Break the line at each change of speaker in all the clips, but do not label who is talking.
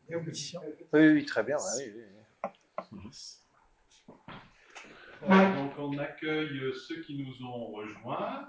Oui, oui, très bien. Oui, oui.
Donc on accueille ceux qui nous ont rejoints,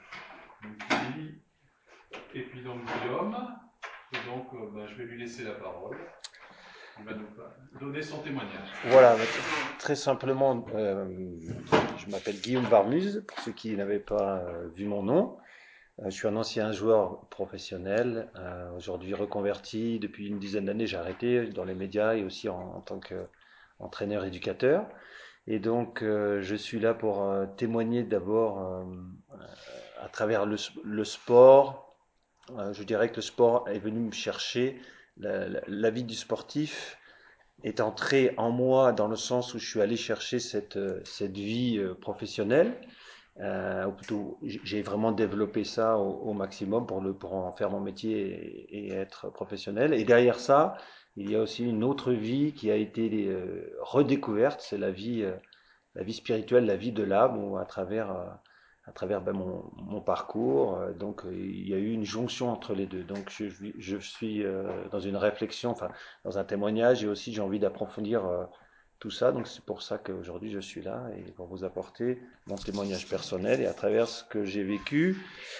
et puis donc Guillaume, et donc je vais lui laisser la parole, il va nous donner son témoignage.
Voilà, très simplement, je m'appelle Guillaume Varmuse, pour ceux qui n'avaient pas vu mon nom. Je suis un ancien joueur professionnel, aujourd'hui reconverti. Depuis une dizaine d'années, j'ai arrêté dans les médias et aussi en tant qu'entraîneur-éducateur. Et donc, je suis là pour témoigner d'abord à travers le sport. Je dirais que le sport est venu me chercher. La vie du sportif est entrée en moi dans le sens où je suis allé chercher cette vie professionnelle. Ou plutôt, j'ai vraiment développé ça au maximum pour en faire mon métier et être professionnel. Et derrière ça, il y a aussi une autre vie qui a été redécouverte, c'est la vie spirituelle, la vie de l'âme, ou à travers ben, mon parcours. Donc, il y a eu une jonction entre les deux. Donc, je suis dans une réflexion, enfin, dans un témoignage, et aussi j'ai envie d'approfondir tout ça. Donc, c'est pour ça qu'aujourd'hui je suis là et pour vous apporter mon témoignage personnel et à travers ce que j'ai vécu,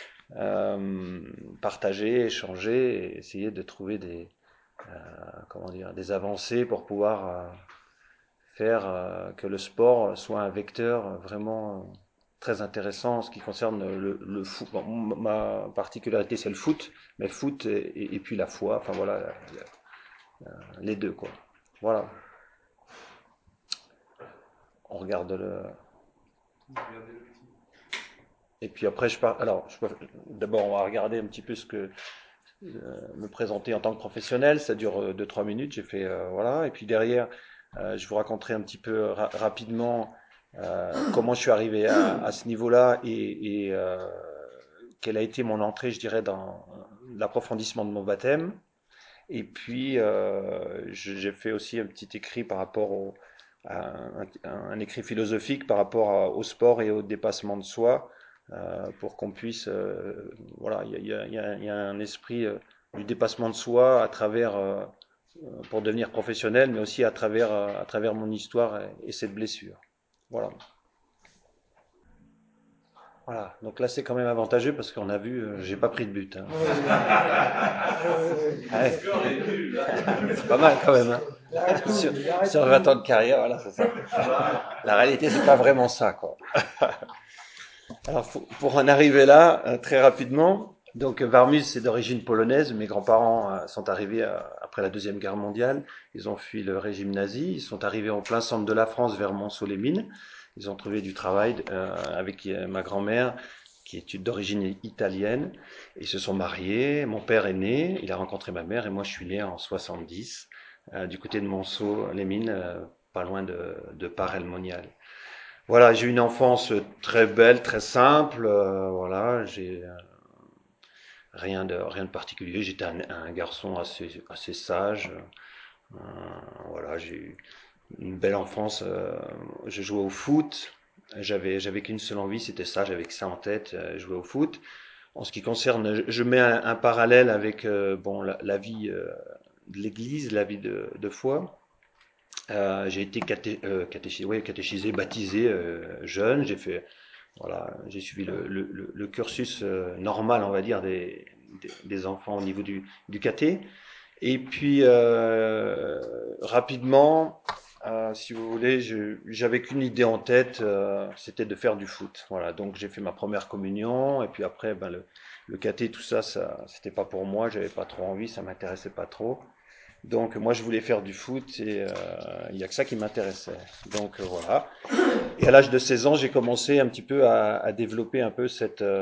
partager, échanger et essayer de trouver comment dire, des avancées pour pouvoir faire que le sport soit un vecteur vraiment très intéressant en ce qui concerne le foot. Bon, ma particularité, c'est le foot, mais foot et puis la foi, enfin voilà, les deux, quoi. Voilà, on regarde le. Et puis après, alors, d'abord, on va regarder un petit peu me présenter en tant que professionnel. Ça dure 2-3 minutes. J'ai fait, voilà. Et puis derrière, je vous raconterai un petit peu rapidement comment je suis arrivé à ce niveau-là et quelle a été mon entrée, je dirais, dans l'approfondissement de mon baptême. Et puis, j'ai fait aussi un petit écrit par rapport à un écrit philosophique par rapport au sport et au dépassement de soi, pour qu'on puisse, voilà, il y a un esprit du dépassement de soi à travers, pour devenir professionnel, mais aussi à travers mon histoire et cette blessure. Voilà. Voilà, donc là c'est quand même avantageux parce qu'on a vu, j'ai pas pris de but, hein. Ouais. C'est pas mal quand même, hein. Sur, sur 20 ans de carrière, voilà, c'est ça. La réalité, c'est pas vraiment ça, quoi. Alors, pour en arriver là, très rapidement, donc Warmus, c'est d'origine polonaise. Mes grands-parents sont arrivés après la Deuxième Guerre mondiale. Ils ont fui le régime nazi. Ils sont arrivés en plein centre de la France, vers Monceau-les-Mines. Ils ont trouvé du travail avec ma grand-mère, qui est d'origine italienne. Ils se sont mariés. Mon père est né. Il a rencontré ma mère et moi, je suis né en 70, du côté de Monceau-les-Mines, pas loin de Paray-le-Monial. Voilà, j'ai eu une enfance très belle, très simple. Voilà, j'ai rien de particulier. J'étais un garçon assez sage. Euh, voilà, j'ai eu une belle enfance. Je jouais au foot. J'avais qu'une seule envie, c'était ça. J'avais que ça en tête, jouer au foot. En ce qui concerne, je mets un parallèle avec bon la vie de l'Église, la vie de foi. J'ai été catéchisé, ouais, catéchisé, baptisé jeune. Voilà, j'ai suivi le cursus normal, on va dire, des enfants au niveau du caté. Et puis, rapidement, si vous voulez, j'avais qu'une idée en tête, c'était de faire du foot. Voilà, donc j'ai fait ma première communion, et puis après, ben, le caté, tout ça, c'était pas pour moi, j'avais pas trop envie, ça m'intéressait pas trop. Donc moi je voulais faire du foot et il y a que ça qui m'intéressait. Donc voilà. Et à l'âge de 16 ans, j'ai commencé un petit peu à développer un peu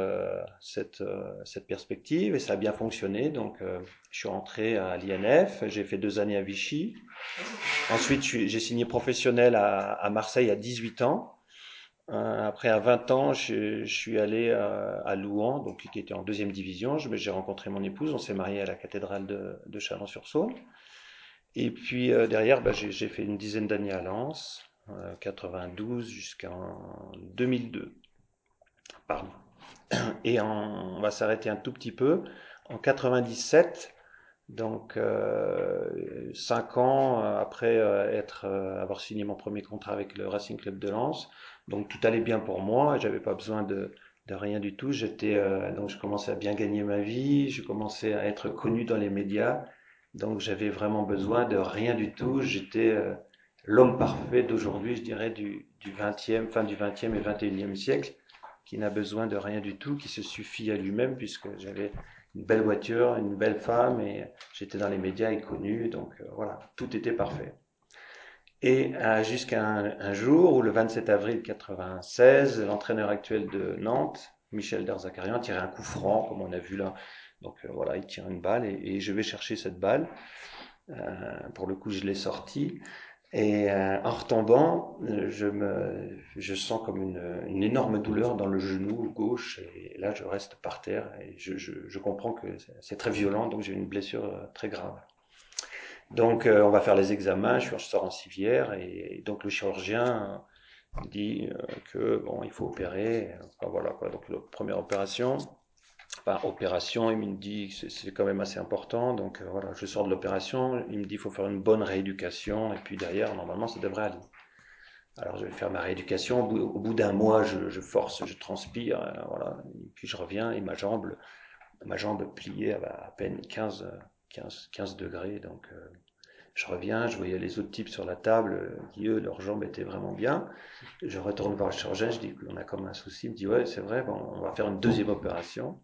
cette perspective et ça a bien fonctionné. Donc je suis rentré à l'INF, j'ai fait 2 années à Vichy. Ensuite j'ai signé professionnel à Marseille à 18 ans. Après à 20 ans, je suis allé à Louhans, donc qui était en deuxième division. J'ai rencontré mon épouse, on s'est marié à la cathédrale de Chalon-sur-Saône. Et puis derrière, bah, j'ai fait une dizaine d'années à Lens, 92 jusqu'en 2002. Pardon. Et on va s'arrêter un tout petit peu. En 97, Donc, 5 ans après avoir signé mon premier contrat avec le Racing Club de Lens, donc tout allait bien pour moi. J'avais pas besoin de rien du tout. Donc je commençais à bien gagner ma vie. Je commençais à être connu dans les médias. Donc j'avais vraiment besoin de rien du tout. J'étais l'homme parfait d'aujourd'hui, je dirais du 20e, fin du 20e et 21e siècle, qui n'a besoin de rien du tout, qui se suffit à lui-même, puisque j'avais une belle voiture, une belle femme, et j'étais dans les médias et connu, donc voilà, tout était parfait. Et jusqu'à un jour où, le 27 avril 96, l'entraîneur actuel de Nantes, Michel Derzakarian, tirait un coup franc, comme on a vu là. Donc voilà, il tire une balle et je vais chercher cette balle. Pour le coup, je l'ai sortie. Et en retombant, je sens comme une énorme douleur dans le genou gauche. Et là, je reste par terre et je comprends que c'est très violent, donc j'ai une blessure très grave. Donc, on va faire les examens, je sors en civière et donc le chirurgien dit que bon, il faut opérer. Enfin, voilà quoi. Donc, la première opération, il me dit que c'est quand même assez important. Donc, voilà, je sors de l'opération, il me dit qu'il faut faire une bonne rééducation et puis derrière, normalement, ça devrait aller. Alors, je vais faire ma rééducation. Au bout d'un mois, je force, je transpire, voilà. Et puis je reviens et ma jambe pliée à peine 15 degrés. Donc, je reviens, je voyais les autres types sur la table qui, eux, leurs jambes étaient vraiment bien. Je retourne voir le chirurgien, je dis qu'on a comme un souci. Il me dit, ouais, c'est vrai, bon, on va faire une deuxième opération.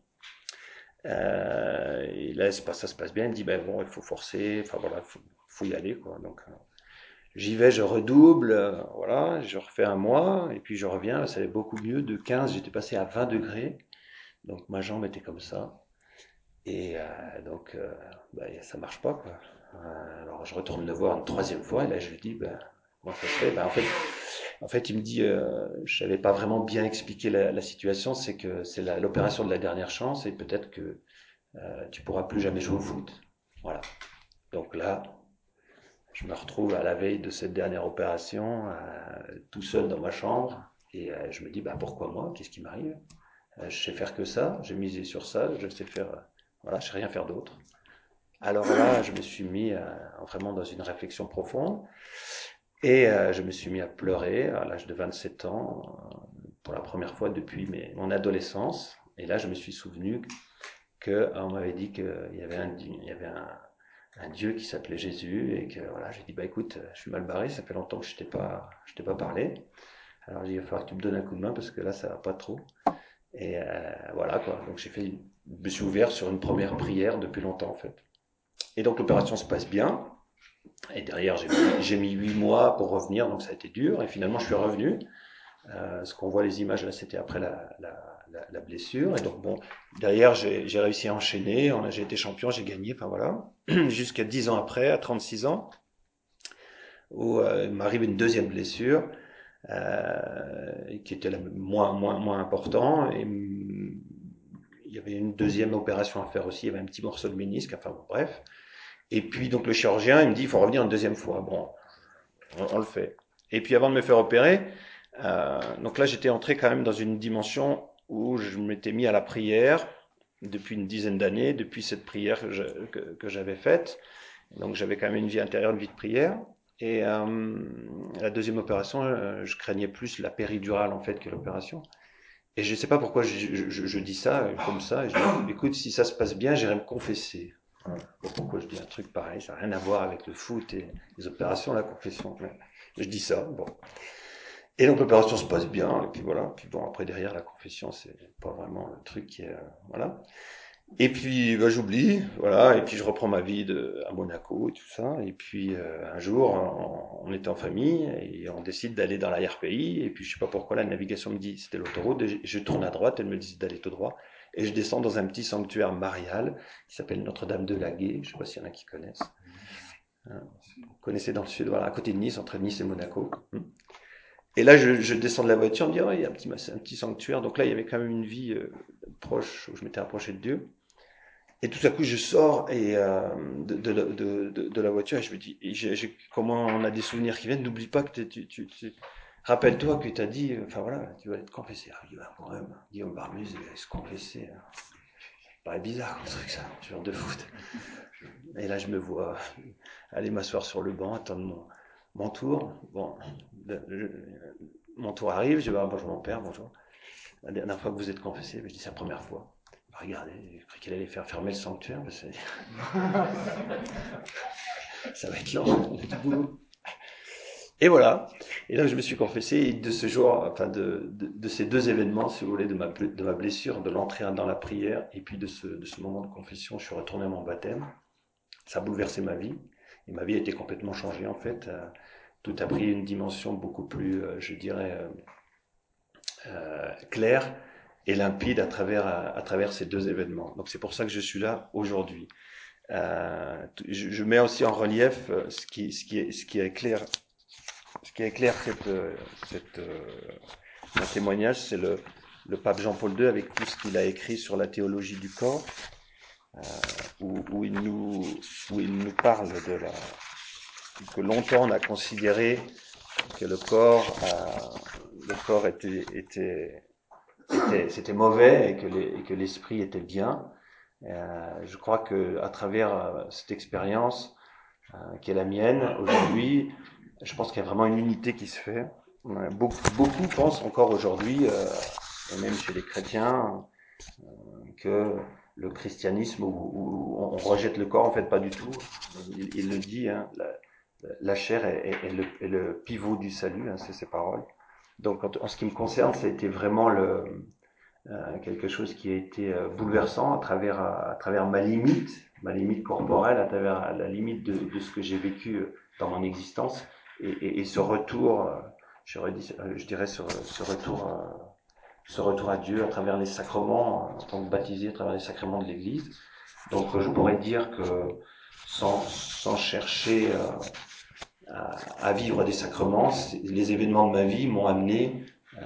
Et là, ça se passe bien. Il me dit, ben bon, il faut forcer, enfin voilà, faut y aller, quoi. Donc, j'y vais, je redouble, voilà, je refais un mois, et puis je reviens, ça allait beaucoup mieux. De 15, j'étais passé à 20 degrés, donc ma jambe était comme ça. Et donc, ça marche pas, quoi. Alors, je retourne le voir une troisième fois, et là, je lui dis, ben, comment ça se fait? Ben, en fait, il me dit, je savais pas vraiment bien expliquer la situation, c'est que c'est l'opération de la dernière chance, et peut-être que tu pourras plus jamais jouer au foot. Voilà. Donc là, je me retrouve à la veille de cette dernière opération, tout seul dans ma chambre, et je me dis, bah, pourquoi moi? Qu'est-ce qui m'arrive? Je sais faire que ça, j'ai misé sur ça, je sais faire, voilà, je sais rien faire d'autre. Alors là, je me suis mis vraiment dans une réflexion profonde, et je me suis mis à pleurer à l'âge de 27 ans, pour la première fois depuis mon adolescence, et là, je me suis souvenu qu'on m'avait dit qu'il y avait un Dieu qui s'appelait Jésus et que voilà, j'ai dit bah écoute, je suis mal barré, ça fait longtemps que je t'ai pas parlé. Alors j'ai dit il va falloir que tu me donnes un coup de main parce que là ça va pas trop. Et voilà quoi. Donc je me suis ouvert sur une première prière depuis longtemps en fait. Et donc l'opération se passe bien. Et derrière j'ai mis 8 mois pour revenir, donc ça a été dur. Et finalement je suis revenu. Ce qu'on voit les images là, c'était après la blessure. Et donc bon, derrière j'ai réussi à enchaîner. J'ai été champion, j'ai gagné. Enfin voilà, jusqu'à 10 ans après, à 36 ans, où il m'arrive une deuxième blessure qui était moins important. Et il y avait une deuxième opération à faire aussi. Il y avait un petit morceau de ménisque. Enfin bon, bref. Et puis donc le chirurgien, il me dit il faut revenir une deuxième fois. Bon, on le fait. Et puis avant de me faire opérer, donc là j'étais entré quand même dans une dimension où je m'étais mis à la prière depuis une dizaine d'années, depuis cette prière que j'avais faite. Donc j'avais quand même une vie intérieure, une vie de prière. Et la deuxième opération, je craignais plus la péridurale en fait que l'opération. Et je ne sais pas pourquoi je dis ça comme ça. Et je dis, écoute, si ça se passe bien, j'irai me confesser. Voilà. Pourquoi je dis un truc pareil? Ça n'a rien à voir avec le foot et les opérations, la confession. Mais je dis ça, bon. Et donc l'opération se passe bien, et puis voilà. Puis bon, après derrière la confession, c'est pas vraiment le truc qui est, voilà. Et puis bah, j'oublie, voilà. Et puis je reprends ma vie à Monaco et tout ça. Et puis un jour, on était en famille et on décide d'aller dans la RPI. Et puis je sais pas pourquoi la navigation me dit c'était l'autoroute. Et je tourne à droite, elle me dit d'aller tout droit. Et je descends dans un petit sanctuaire marial qui s'appelle Notre-Dame de Laguet. Je sais pas s'il y en a qui connaissent. Hein, vous connaissez dans le sud, voilà, à côté de Nice, entre Nice et Monaco. Et là, je descends de la voiture, on me dit, oh, il y a un petit sanctuaire. Donc là, il y avait quand même une vie proche, où je m'étais approché de Dieu. Et tout à coup, je sors de la voiture et je me dis, comment on a des souvenirs qui viennent. N'oublie pas que rappelle-toi que tu as dit, enfin voilà, tu vas être confessé. Ah, il va quand même, Guillaume Barmuse, il va se confesser. paraît bizarre comme truc ça, joueur de foot. Et là, je me vois aller m'asseoir sur le banc, attendre mon tour. Bon, mon tour arrive, je vais voir, bonjour mon père, bonjour. La dernière fois que vous êtes confessé, je dis c'est la première fois. Regardez, j'ai cru qu'il allait faire fermer le sanctuaire, parce que ça va être lent, on a du boulot. Et voilà. Et là, je me suis confessé, et de ce jour, enfin de ces deux événements, si vous voulez, de ma blessure, de l'entrée dans la prière, et puis de ce moment de confession, je suis retourné à mon baptême. Ça a bouleversé ma vie. Et ma vie a été complètement changée, en fait. Tout a pris une dimension beaucoup plus, je dirais, claire et limpide à travers ces deux événements. Donc c'est pour ça que je suis là aujourd'hui. Je mets aussi en relief ce qui éclaire mon témoignage, c'est le pape Jean-Paul II avec tout ce qu'il a écrit sur la théologie du corps, où il nous parle que longtemps on a considéré que le corps c'était mauvais et que l'esprit était bien. Je crois que à travers cette expérience qui est la mienne aujourd'hui, je pense qu'il y a vraiment une unité qui se fait. Beaucoup pensent encore aujourd'hui, et même chez les chrétiens, que le christianisme où on rejette le corps, en fait pas du tout. Il le dit, hein, la chair est le pivot du salut, hein, c'est ses paroles. Donc en ce qui me concerne, ça a été vraiment quelque chose qui a été bouleversant à travers ma limite corporelle, à travers la limite de ce que j'ai vécu dans mon existence, et ce retour, je dirais ce retour à Dieu à travers les sacrements, en tant que baptisé à travers les sacrements de l'Église. Donc je pourrais dire que sans chercher à vivre des sacrements, les événements de ma vie m'ont amené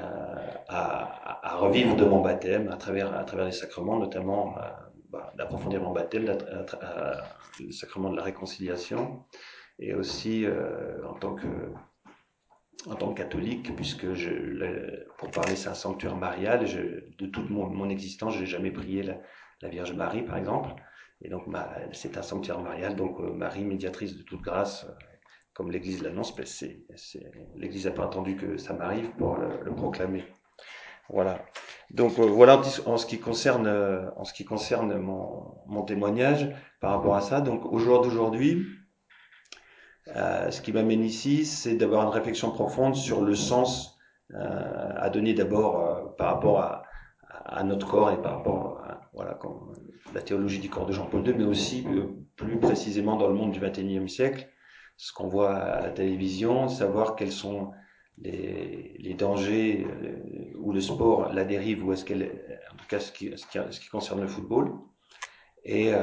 à revivre de mon baptême à travers les sacrements, notamment d'approfondir mon baptême, le sacrement de la réconciliation, et aussi en tant que catholique, puisque pour parler c'est un sanctuaire marial, de toute mon existence, j'ai jamais prié la Vierge Marie, par exemple, et donc c'est un sanctuaire marial, donc Marie, médiatrice de toute grâce, comme l'Église l'annonce, l'Église n'a pas attendu que ça m'arrive pour le proclamer. Voilà. Donc voilà en ce qui concerne mon témoignage par rapport à ça. Donc au jour d'aujourd'hui, ce qui m'amène ici, c'est d'avoir une réflexion profonde sur le sens à donner d'abord par rapport à notre corps et par rapport à la théologie du corps de Jean-Paul II, mais aussi plus précisément dans le monde du XXIe siècle, ce qu'on voit à la télévision, savoir quels sont les dangers où le sport la dérive, ou est-ce qu'elle, en tout cas ce qui concerne le football, et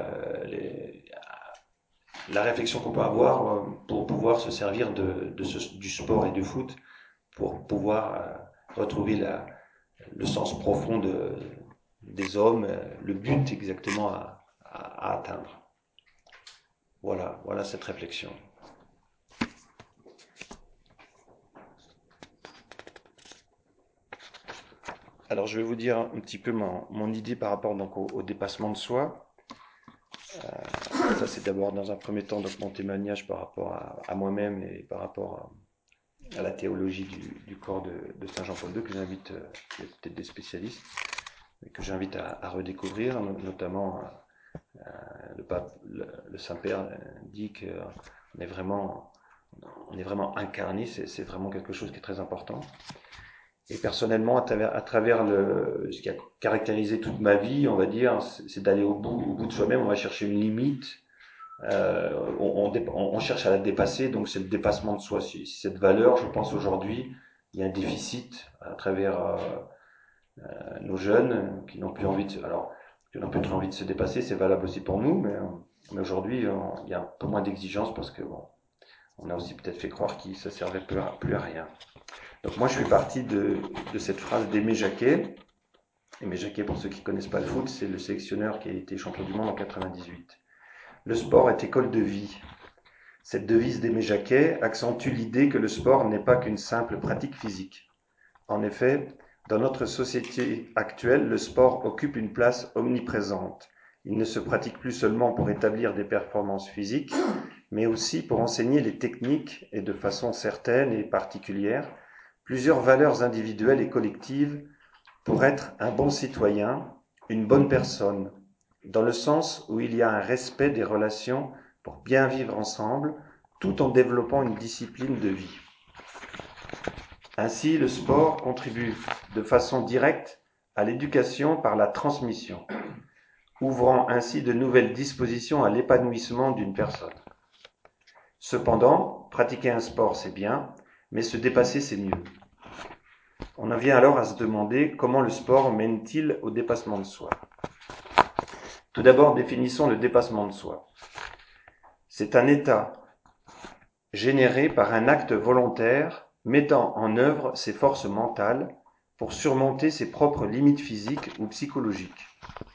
la réflexion qu'on peut avoir pour pouvoir se servir du sport et du foot pour pouvoir retrouver le sens profond des hommes, le but exactement à atteindre. Voilà cette réflexion. Alors je vais vous dire un petit peu mon idée par rapport donc au dépassement de soi. Ça c'est d'abord dans un premier temps donc mon témoignage par rapport à moi-même et par rapport à la théologie du corps de Saint Jean-Paul II, que j'invite, il y a peut-être des spécialistes, mais que j'invite à redécouvrir, notamment le pape, le Saint-Père dit qu'on est vraiment incarné, c'est vraiment quelque chose qui est très important. Et personnellement, à travers ce qui a caractérisé toute ma vie, on va dire, c'est d'aller au bout de soi-même. On va chercher une limite, on cherche à la dépasser, donc c'est le dépassement de soi. Si cette valeur, je pense aujourd'hui, il y a un déficit à travers nos jeunes qui n'ont plus envie qui n'ont plus trop envie de se dépasser. C'est valable aussi pour nous, mais aujourd'hui, il y a un peu moins d'exigence parce que on a aussi peut-être fait croire que ça servait plus à rien. Donc moi, je suis parti de cette phrase d'Aimé Jacquet. Aimé Jacquet, pour ceux qui ne connaissent pas le foot, c'est le sélectionneur qui a été champion du monde en 98. Le sport est école de vie. Cette devise d'Aimé Jacquet accentue l'idée que le sport n'est pas qu'une simple pratique physique. En effet, Dans notre société actuelle, le sport occupe une place omniprésente. Il ne se pratique plus seulement pour établir des performances physiques, mais aussi pour enseigner les techniques et de façon certaine et particulière, plusieurs valeurs individuelles et collectives pour être un bon citoyen, une bonne personne, dans le sens où il y a un respect des relations pour bien vivre ensemble, tout en développant une discipline de vie. Ainsi, le sport contribue de façon directe à l'éducation par la transmission, ouvrant ainsi de nouvelles dispositions à l'épanouissement d'une personne. Cependant, pratiquer un sport, c'est bien, mais se dépasser, c'est mieux. On en vient alors à se demander comment le sport mène-t-il au dépassement de soi. Tout d'abord, définissons le dépassement de soi. C'est un état généré par un acte volontaire mettant en œuvre ses forces mentales pour surmonter ses propres limites physiques ou psychologiques.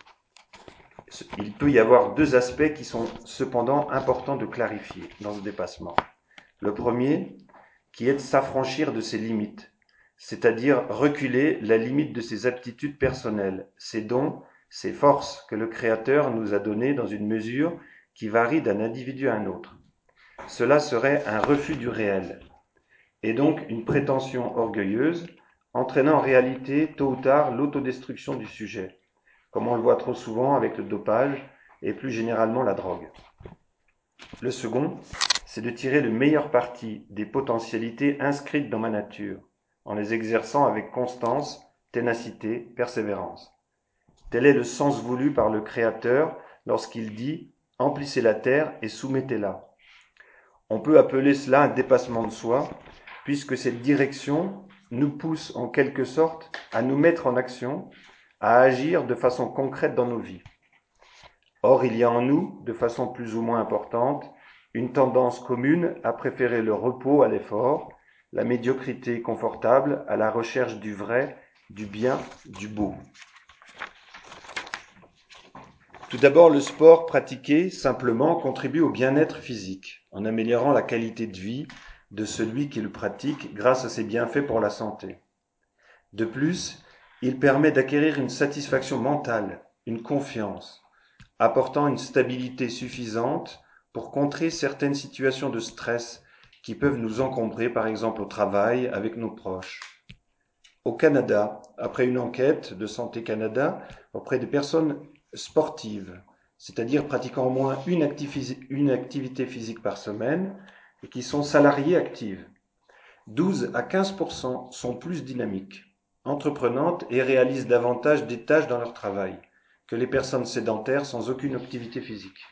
Il peut y avoir deux aspects qui sont cependant importants de clarifier dans ce dépassement. Le premier, qui est de s'affranchir de ses limites, c'est-à-dire reculer la limite de ses aptitudes personnelles, ses dons, ses forces que le Créateur nous a données dans une mesure qui varie d'un individu à un autre. Cela serait un refus du réel, et donc une prétention orgueilleuse, entraînant en réalité tôt ou tard l'autodestruction du sujet, comme on le voit trop souvent avec le dopage et plus généralement la drogue. Le second, c'est de tirer le meilleur parti des potentialités inscrites dans ma nature, en les exerçant avec constance, ténacité, persévérance. Tel est le sens voulu par le Créateur lorsqu'il dit « Emplissez la terre et soumettez-la ». On peut appeler cela un dépassement de soi, puisque cette direction nous pousse en quelque sorte à nous mettre en action, à agir de façon concrète dans nos vies. Or, il y a en nous, de façon plus ou moins importante, une tendance commune à préférer le repos à l'effort, la médiocrité confortable à la recherche du vrai, du bien, du beau. Tout d'abord, le sport pratiqué simplement contribue au bien-être physique, en améliorant la qualité de vie de celui qui le pratique grâce à ses bienfaits pour la santé. De plus, il permet d'acquérir une satisfaction mentale, une confiance, apportant une stabilité suffisante pour contrer certaines situations de stress qui peuvent nous encombrer, par exemple au travail, avec nos proches. Au Canada, après une enquête de Santé Canada auprès des personnes sportives, c'est-à-dire pratiquant au moins une activité physique par semaine et qui sont salariées actives, 12 à 15% sont plus dynamiques, entreprenantes et réalisent davantage des tâches dans leur travail que les personnes sédentaires sans aucune activité physique.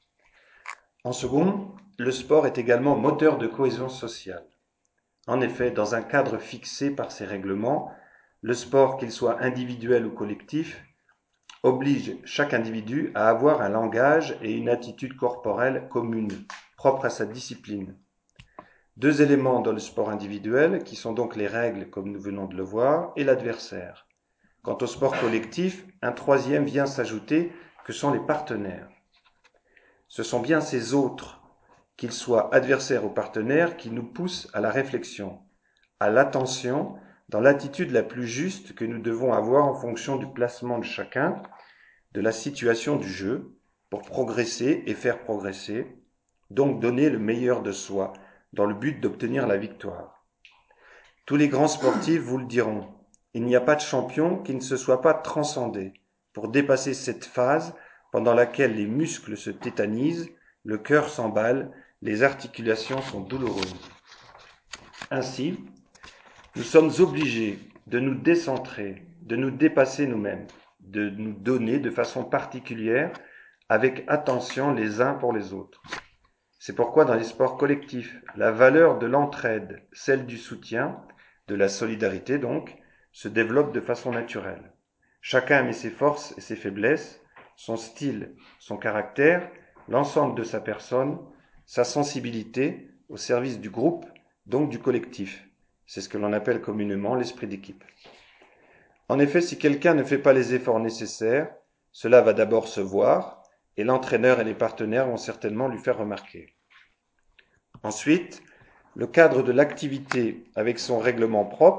En second, le sport est également moteur de cohésion sociale. En effet, dans un cadre fixé par ses règlements, le sport, qu'il soit individuel ou collectif, oblige chaque individu à avoir un langage et une attitude corporelle commune, propre à sa discipline. Deux éléments dans le sport individuel, qui sont donc les règles, comme nous venons de le voir, et l'adversaire. Quant au sport collectif, un troisième vient s'ajouter, que sont les partenaires. Ce sont bien ces autres, qu'ils soient adversaires ou partenaires, qui nous poussent à la réflexion, à l'attention, dans l'attitude la plus juste que nous devons avoir en fonction du placement de chacun, de la situation du jeu, pour progresser et faire progresser, donc donner le meilleur de soi, dans le but d'obtenir la victoire. Tous les grands sportifs vous le diront, il n'y a pas de champion qui ne se soit pas transcendé pour dépasser cette phase pendant laquelle les muscles se tétanisent, le cœur s'emballe, les articulations sont douloureuses. Ainsi, nous sommes obligés de nous décentrer, de nous dépasser nous-mêmes, de nous donner de façon particulière, avec attention les uns pour les autres. C'est pourquoi dans les sports collectifs, la valeur de l'entraide, celle du soutien, de la solidarité donc, se développe de façon naturelle. Chacun met ses forces et ses faiblesses, son style, son caractère, l'ensemble de sa personne, sa sensibilité au service du groupe, donc du collectif. C'est ce que l'on appelle communément l'esprit d'équipe. En effet, si quelqu'un ne fait pas les efforts nécessaires, cela va d'abord se voir, et l'entraîneur et les partenaires vont certainement lui faire remarquer. Ensuite, le cadre de l'activité avec son règlement propre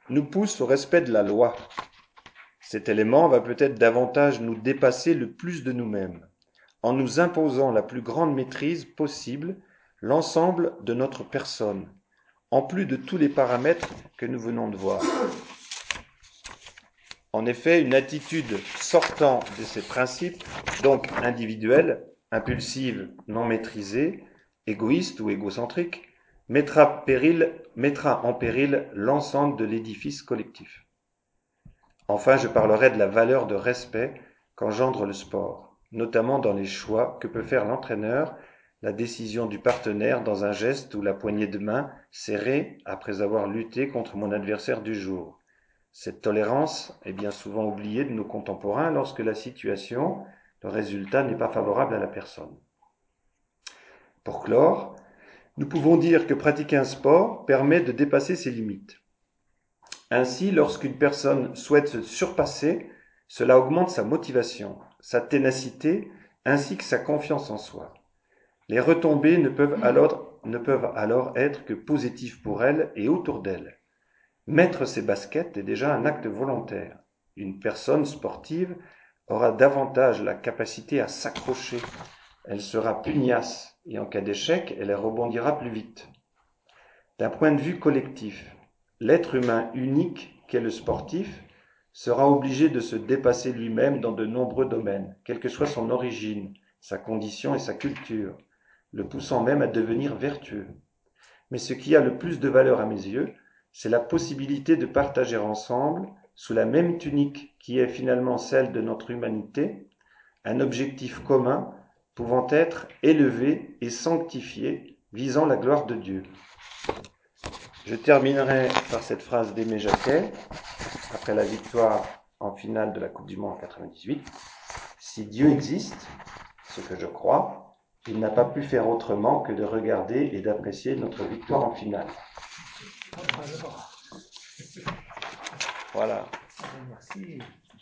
nous pousse au respect de la loi. Cet élément va peut-être davantage nous dépasser le plus de nous-mêmes, en nous imposant la plus grande maîtrise possible l'ensemble de notre personne, en plus de tous les paramètres que nous venons de voir. En effet, une attitude sortant de ces principes, donc individuelle, impulsive, non maîtrisée, égoïste ou égocentrique, mettra en péril l'ensemble de l'édifice collectif. Enfin, je parlerai de la valeur de respect qu'engendre le sport, notamment dans les choix que peut faire l'entraîneur, la décision du partenaire dans un geste ou la poignée de main serrée après avoir lutté contre mon adversaire du jour. Cette tolérance est bien souvent oubliée de nos contemporains lorsque la situation, le résultat n'est pas favorable à la personne. Pour clore, nous pouvons dire que pratiquer un sport permet de dépasser ses limites. Ainsi, lorsqu'une personne souhaite se surpasser, cela augmente sa motivation, sa ténacité, ainsi que sa confiance en soi. Les retombées ne peuvent alors être que positives pour elle et autour d'elle. Mettre ses baskets est déjà un acte volontaire. Une personne sportive aura davantage la capacité à s'accrocher. Elle sera pugnace et en cas d'échec, elle rebondira plus vite. D'un point de vue collectif, l'être humain unique qu'est le sportif sera obligé de se dépasser lui-même dans de nombreux domaines, quelle que soit son origine, sa condition et sa culture, le poussant même à devenir vertueux. Mais ce qui a le plus de valeur à mes yeux, c'est la possibilité de partager ensemble, sous la même tunique qui est finalement celle de notre humanité, un objectif commun pouvant être élevé et sanctifié, visant la gloire de Dieu. Je terminerai par cette phrase d'Aimé Jacquet, après la victoire en finale de la Coupe du Monde en 98. Si Dieu existe, ce que je crois, il n'a pas pu faire autrement que de regarder et d'apprécier notre victoire en finale. Voilà.
Merci.